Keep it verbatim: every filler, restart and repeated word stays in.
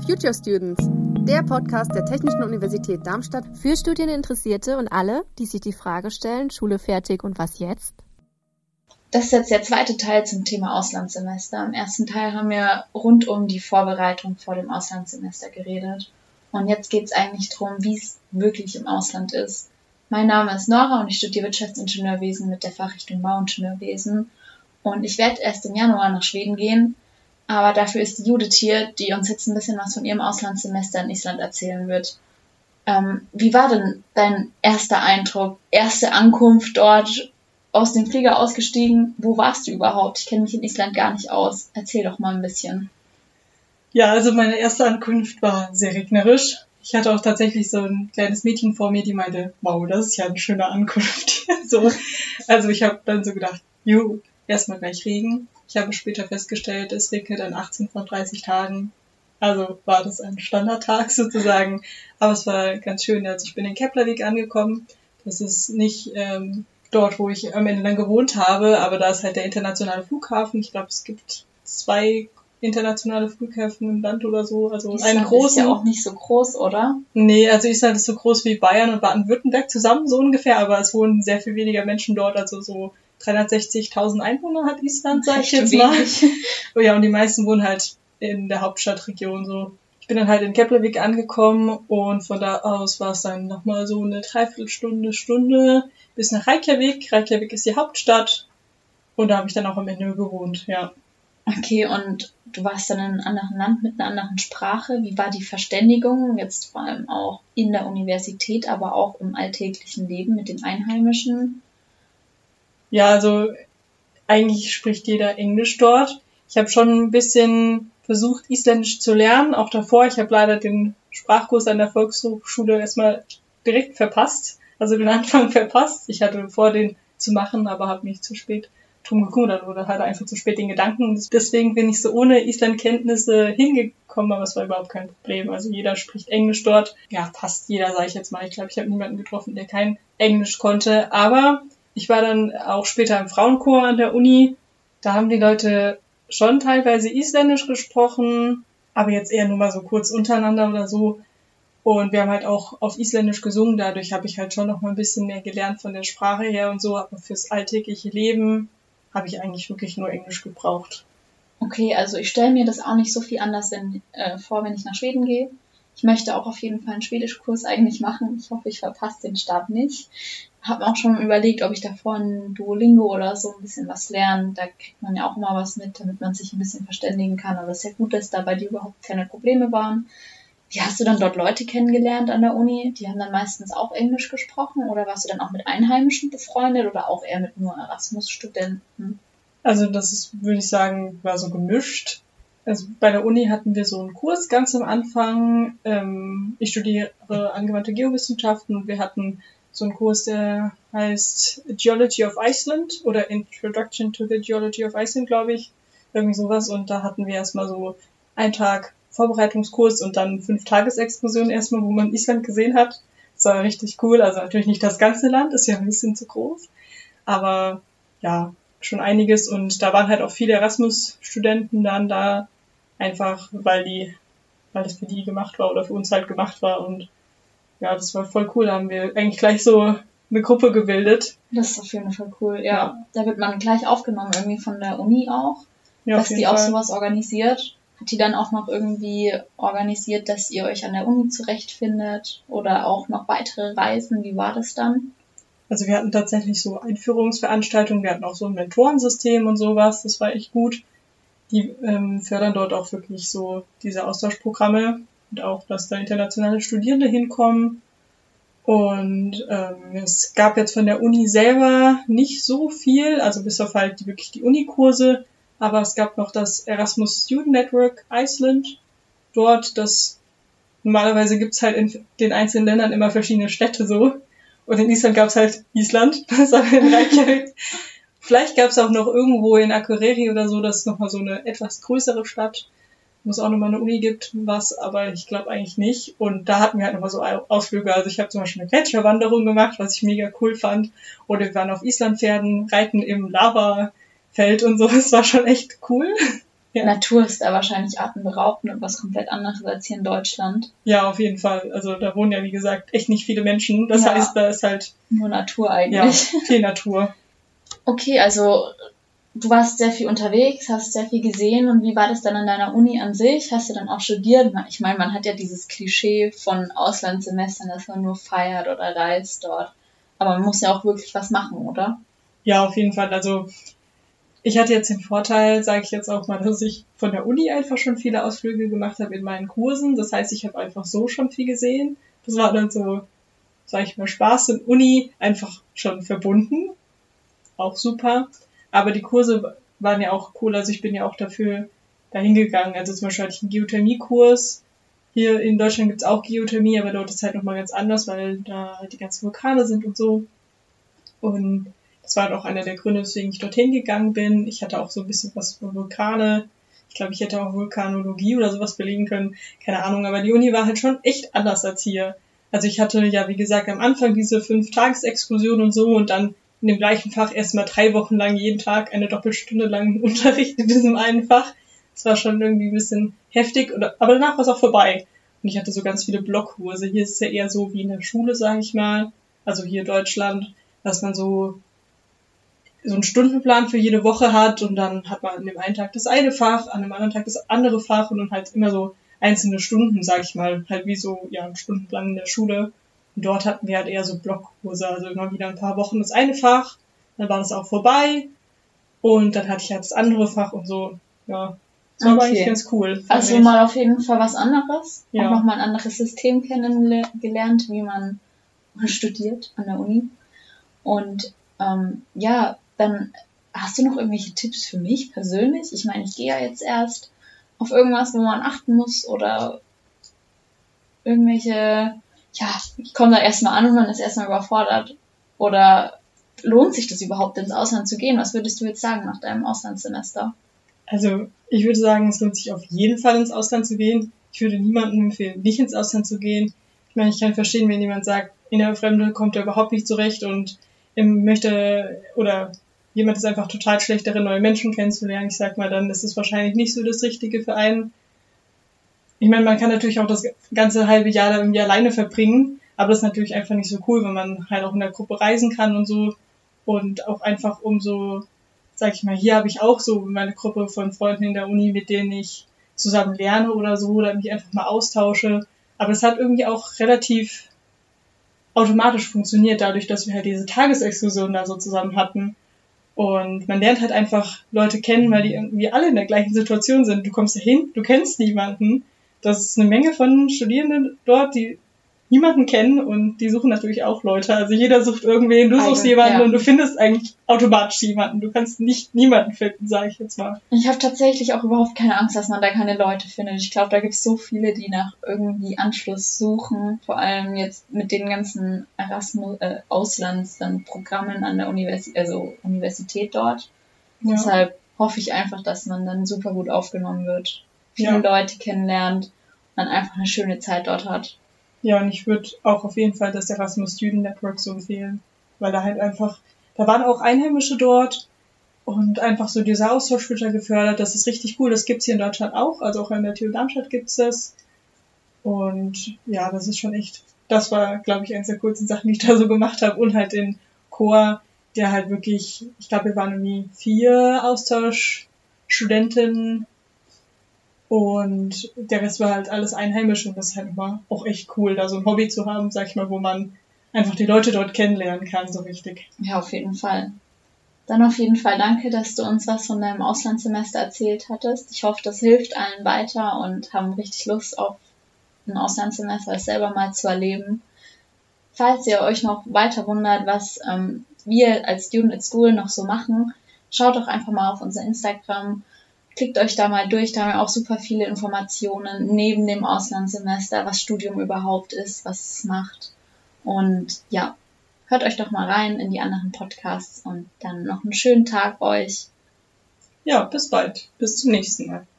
Future Students, der Podcast der Technischen Universität Darmstadt für Studieninteressierte und alle, die sich die Frage stellen, Schule fertig und was jetzt? Das ist jetzt der zweite Teil zum Thema Auslandssemester. Im ersten Teil haben wir rund um die Vorbereitung vor dem Auslandssemester geredet. Und jetzt geht es eigentlich darum, wie es wirklich im Ausland ist. Mein Name ist Nora und ich studiere Wirtschaftsingenieurwesen mit der Fachrichtung Bauingenieurwesen. Und ich werde erst im Januar nach Schweden gehen. Aber dafür ist die Judith hier, die uns jetzt ein bisschen was von ihrem Auslandssemester in Island erzählen wird. Ähm, wie war denn dein erster Eindruck, erste Ankunft dort, aus dem Flieger ausgestiegen? Wo warst du überhaupt? Ich kenne mich in Island gar nicht aus. Erzähl doch mal ein bisschen. Ja, also meine erste Ankunft war sehr regnerisch. Ich hatte auch tatsächlich so ein kleines Mädchen vor mir, die meinte, wow, das ist ja eine schöne Ankunft. so, also ich habe dann so gedacht, jo, erstmal gleich Regen. Ich habe später festgestellt, es regnet an achtzehn von dreißig Tagen. Also war das ein Standardtag sozusagen. Aber es war ganz schön. Also ich bin in Keflavik angekommen. Das ist nicht ähm, dort, wo ich am Ende dann gewohnt habe, aber da ist halt der internationale Flughafen. Ich glaube, es gibt zwei internationale Flughäfen im Land oder so. Also Island einen großen. Ist ja auch nicht so groß, oder? Nee, also Island ist so groß wie Bayern und Baden-Württemberg zusammen, so ungefähr. Aber es wohnen sehr viel weniger Menschen dort, also so dreihundertsechzigtausend Einwohner hat Island, sag ich jetzt mal. Oh ja, und die meisten wohnen halt in der Hauptstadtregion so. Ich bin dann halt in Keflavik angekommen und von da aus war es dann nochmal so eine Dreiviertelstunde, Stunde bis nach Reykjavik. Reykjavik ist die Hauptstadt und da habe ich dann auch am Ende gewohnt, ja. Okay, und du warst dann in einem anderen Land mit einer anderen Sprache. Wie war die Verständigung, jetzt vor allem auch in der Universität, aber auch im alltäglichen Leben mit den Einheimischen? Ja, also eigentlich spricht jeder Englisch dort. Ich habe schon ein bisschen versucht, Isländisch zu lernen, auch davor. Ich habe leider den Sprachkurs an der Volkshochschule erstmal direkt verpasst, also den Anfang verpasst. Ich hatte vor, den zu machen, aber habe mich zu spät drum gekümmert oder hatte einfach zu spät den Gedanken. Deswegen bin ich so ohne Islandkenntnisse hingekommen, aber es war überhaupt kein Problem. Also jeder spricht Englisch dort. Ja, fast jeder, sage ich jetzt mal. Ich glaube, ich habe niemanden getroffen, der kein Englisch konnte, aber ich war dann auch später im Frauenchor an der Uni. Da haben die Leute schon teilweise Isländisch gesprochen, aber jetzt eher nur mal so kurz untereinander oder so. Und wir haben halt auch auf Isländisch gesungen. Dadurch habe ich halt schon noch mal ein bisschen mehr gelernt von der Sprache her und so. Aber fürs alltägliche Leben habe ich eigentlich wirklich nur Englisch gebraucht. Okay, also ich stelle mir das auch nicht so viel anders wenn, äh, vor, wenn ich nach Schweden gehe. Ich möchte auch auf jeden Fall einen Schwedischkurs eigentlich machen. Ich hoffe, ich verpasse den Start nicht. Habe auch schon überlegt, ob ich davor ein Duolingo oder so ein bisschen was lerne. Da kriegt man ja auch immer was mit, damit man sich ein bisschen verständigen kann. Aber es ist ja gut, dass da bei dir überhaupt keine Probleme waren. Wie hast du dann dort Leute kennengelernt an der Uni? Die haben dann meistens auch Englisch gesprochen? Oder warst du dann auch mit Einheimischen befreundet oder auch eher mit nur Erasmus-Studenten? Also das ist, würde ich sagen, war so gemischt. Also bei der Uni hatten wir so einen Kurs ganz am Anfang. Ähm, ich studiere angewandte Geowissenschaften und wir hatten so einen Kurs, der heißt Geology of Iceland oder Introduction to the Geology of Iceland, glaube ich. Irgendwie sowas. Und da hatten wir erstmal so einen Tag Vorbereitungskurs und dann fünf Tagesexkursion erstmal, wo man Island gesehen hat. Das war richtig cool. Also natürlich nicht das ganze Land, ist ja ein bisschen zu groß. Aber ja, schon einiges. Und da waren halt auch viele Erasmus-Studenten dann da, einfach weil die, weil das für die gemacht war oder für uns halt gemacht war. Und ja, das war voll cool. Da haben wir eigentlich gleich so eine Gruppe gebildet. Das ist auf jeden Fall cool, ja. ja. Da wird man gleich aufgenommen, irgendwie von der Uni auch, ja, dass die auch sowas organisiert. Hat die dann auch noch irgendwie organisiert, dass ihr euch an der Uni zurechtfindet oder auch noch weitere Reisen? Wie war das dann? Also wir hatten tatsächlich so Einführungsveranstaltungen, wir hatten auch so ein Mentorensystem und sowas, das war echt gut. Die ähm, fördern dort auch wirklich so diese Austauschprogramme und auch, dass da internationale Studierende hinkommen. Und ähm, es gab jetzt von der Uni selber nicht so viel, also bis auf halt die, wirklich die Unikurse, aber es gab noch das Erasmus Student Network Iceland. Dort, das normalerweise gibt's halt in den einzelnen Ländern immer verschiedene Städte so. Und in Island gab's halt Island, das war in Reykjavik. Vielleicht gab's auch noch irgendwo in Akureyri oder so, das ist nochmal so eine etwas größere Stadt, wo es auch nochmal eine Uni gibt, was, aber ich glaube eigentlich nicht. Und da hatten wir halt nochmal so Ausflüge. Also ich habe zum Beispiel eine Gletscherwanderung gemacht, was ich mega cool fand. Oder wir waren auf Islandpferden, reiten im Lavafeld und so. Das war schon echt cool. Ja. Natur ist da wahrscheinlich atemberaubend und was komplett anderes als hier in Deutschland. Ja, auf jeden Fall. Also da wohnen ja, wie gesagt, echt nicht viele Menschen. Das Ja. heißt, da ist halt Nur Natur ja, eigentlich. viel Natur. Okay, also du warst sehr viel unterwegs, hast sehr viel gesehen und wie war das dann an deiner Uni an sich? Hast du dann auch studiert? Ich meine, man hat ja dieses Klischee von Auslandssemestern, dass man nur feiert oder reist dort. Aber man muss ja auch wirklich was machen, oder? Ja, auf jeden Fall. Also ich hatte jetzt den Vorteil, sage ich jetzt auch mal, dass ich von der Uni einfach schon viele Ausflüge gemacht habe in meinen Kursen. Das heißt, ich habe einfach so schon viel gesehen. Das war dann so, sage ich mal, Spaß und Uni einfach schon verbunden. Auch super. Aber die Kurse waren ja auch cool. Also ich bin ja auch dafür dahin gegangen. Also zum Beispiel hatte ich einen Geothermie-Kurs. Hier in Deutschland gibt's auch Geothermie, aber dort ist halt nochmal ganz anders, weil da halt die ganzen Vulkane sind und so. Und das war auch einer der Gründe, weswegen ich dorthin gegangen bin. Ich hatte auch so ein bisschen was über Vulkane. Ich glaube, ich hätte auch Vulkanologie oder sowas belegen können. Keine Ahnung, aber die Uni war halt schon echt anders als hier. Also ich hatte ja, wie gesagt, am Anfang diese fünf-Tages-Exkursion und so und dann in dem gleichen Fach erstmal drei Wochen lang jeden Tag eine Doppelstunde lang Unterricht in diesem einen Fach. Das war schon irgendwie ein bisschen heftig, oder, aber danach war es auch vorbei. Und ich hatte so ganz viele Blockkurse. Hier ist es ja eher so wie in der Schule, sage ich mal. Also hier in Deutschland, dass man so so einen Stundenplan für jede Woche hat und dann hat man an dem einen Tag das eine Fach, an dem anderen Tag das andere Fach und dann halt immer so einzelne Stunden, sag ich mal, halt wie so, ja, ein Stundenplan in der Schule. Und dort hatten wir halt eher so Blockkurse, also immer wieder ein paar Wochen das eine Fach, dann war das auch vorbei und dann hatte ich halt das andere Fach und so, ja. Das war aber Okay. eigentlich ganz cool. fand Also ich. mal auf jeden Fall was anderes. Ja. Auch nochmal ein anderes System kennengelernt, wie man studiert an der Uni. Und ähm, ja, dann hast du noch irgendwelche Tipps für mich persönlich? Ich meine, ich gehe ja jetzt erst auf irgendwas, wo man achten muss oder irgendwelche, ja, ich komme da erstmal an und man ist erstmal überfordert. Oder lohnt sich das überhaupt, ins Ausland zu gehen? Was würdest du jetzt sagen nach deinem Auslandssemester? Also ich würde sagen, es lohnt sich auf jeden Fall ins Ausland zu gehen. Ich würde niemandem empfehlen, nicht ins Ausland zu gehen. Ich meine, ich kann verstehen, wenn jemand sagt, in der Fremde kommt er überhaupt nicht zurecht und möchte, oder jemand ist einfach total schlecht darin, neue Menschen kennenzulernen. Ich sag mal, dann ist es wahrscheinlich nicht so das Richtige für einen. Ich meine, man kann natürlich auch das ganze halbe Jahr da irgendwie alleine verbringen, aber das ist natürlich einfach nicht so cool, wenn man halt auch in der Gruppe reisen kann und so und auch einfach um so, sag ich mal, hier habe ich auch so meine Gruppe von Freunden in der Uni, mit denen ich zusammen lerne oder so oder mich einfach mal austausche. Aber es hat irgendwie auch relativ automatisch funktioniert, dadurch, dass wir halt diese Tagesexkursion da so zusammen hatten. Und man lernt halt einfach Leute kennen, weil die irgendwie alle in der gleichen Situation sind. Du kommst da hin, du kennst niemanden. Das ist eine Menge von Studierenden dort, die niemanden kennen und die suchen natürlich auch Leute. Also jeder sucht irgendwen, du suchst Eine, jemanden ja. und du findest eigentlich automatisch jemanden. Du kannst nicht niemanden finden, sage ich jetzt mal. Ich habe tatsächlich auch überhaupt keine Angst, dass man da keine Leute findet. Ich glaube, da gibt es so viele, die nach irgendwie Anschluss suchen. Vor allem jetzt mit den ganzen Erasmus, äh, Auslands, dann Programmen an der Universität, also Universität dort. Ja. Deshalb hoffe ich einfach, dass man dann super gut aufgenommen wird, viele Ja. Leute kennenlernt, man einfach eine schöne Zeit dort hat. Ja, und ich würde auch auf jeden Fall das Erasmus Student Network so empfehlen, weil da halt einfach, da waren auch Einheimische dort und einfach so dieser Austausch wird da gefördert. Das ist richtig cool. Das gibt's hier in Deutschland auch, also auch an der T U Darmstadt gibt's das. Und ja, das ist schon echt, das war, glaube ich, eines der coolsten Sachen, die ich da so gemacht habe. Und halt den Chor, der halt wirklich, ich glaube, wir waren irgendwie vier Austauschstudentinnen und der Rest war halt alles einheimisch und das ist halt immer auch echt cool, da so ein Hobby zu haben, sag ich mal, wo man einfach die Leute dort kennenlernen kann, so richtig. Ja, auf jeden Fall. Dann auf jeden Fall danke, dass du uns was von deinem Auslandssemester erzählt hattest. Ich hoffe, das hilft allen weiter und haben richtig Lust auf ein Auslandssemester, das selber mal zu erleben. Falls ihr euch noch weiter wundert, was ähm, wir als Student at School noch so machen, schaut doch einfach mal auf unser Instagram. Klickt euch da mal durch, da haben wir auch super viele Informationen neben dem Auslandssemester, was Studium überhaupt ist, was es macht. Und ja, hört euch doch mal rein in die anderen Podcasts und dann noch einen schönen Tag euch. Ja, bis bald. Bis zum nächsten Mal.